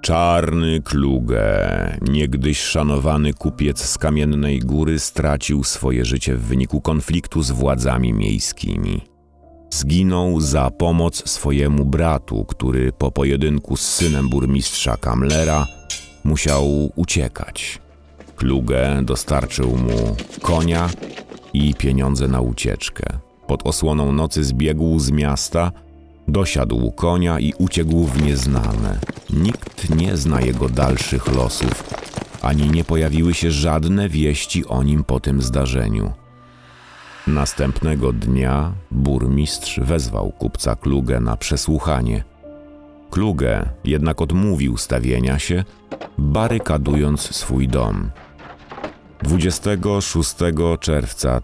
Czarny Kluge, niegdyś szanowany kupiec z Kamiennej Góry, stracił swoje życie w wyniku konfliktu z władzami miejskimi. Zginął za pomoc swojemu bratu, który po pojedynku z synem burmistrza Kamlera musiał uciekać. Kluge dostarczył mu konia i pieniądze na ucieczkę. Pod osłoną nocy zbiegł z miasta, dosiadł konia i uciekł w nieznane. Nikt nie zna jego dalszych losów, ani nie pojawiły się żadne wieści o nim po tym zdarzeniu. Następnego dnia burmistrz wezwał kupca Klugę na przesłuchanie. Kluge jednak odmówił stawienia się, barykadując swój dom. 26 czerwca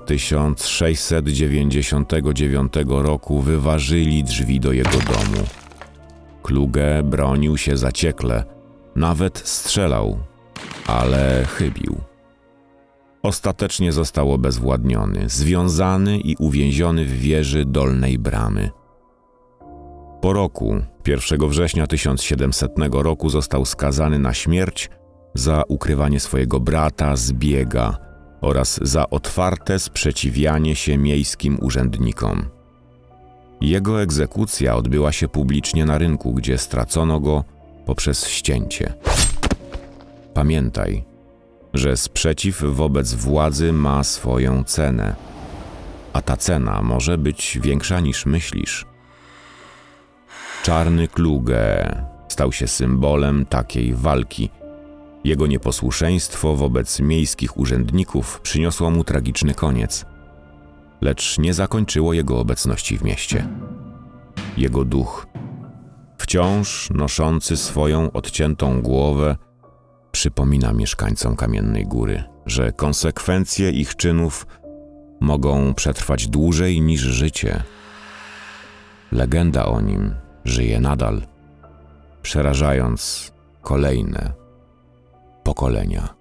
1699 roku wyważyli drzwi do jego domu. Kluge bronił się zaciekle, nawet strzelał, ale chybił. Ostatecznie został obezwładniony, związany i uwięziony w wieży Dolnej Bramy. Po roku, 1 września 1700 roku, został skazany na śmierć za ukrywanie swojego brata Zbiega oraz za otwarte sprzeciwianie się miejskim urzędnikom. Jego egzekucja odbyła się publicznie na rynku, gdzie stracono go poprzez ścięcie. Pamiętaj, że sprzeciw wobec władzy ma swoją cenę, a ta cena może być większa niż myślisz. Czarny Kluge stał się symbolem takiej walki. Jego nieposłuszeństwo wobec miejskich urzędników przyniosło mu tragiczny koniec, lecz nie zakończyło jego obecności w mieście. Jego duch, wciąż noszący swoją odciętą głowę, przypomina mieszkańcom Kamiennej Góry, że konsekwencje ich czynów mogą przetrwać dłużej niż życie. Legenda o nim żyje nadal, przerażając kolejne pokolenia.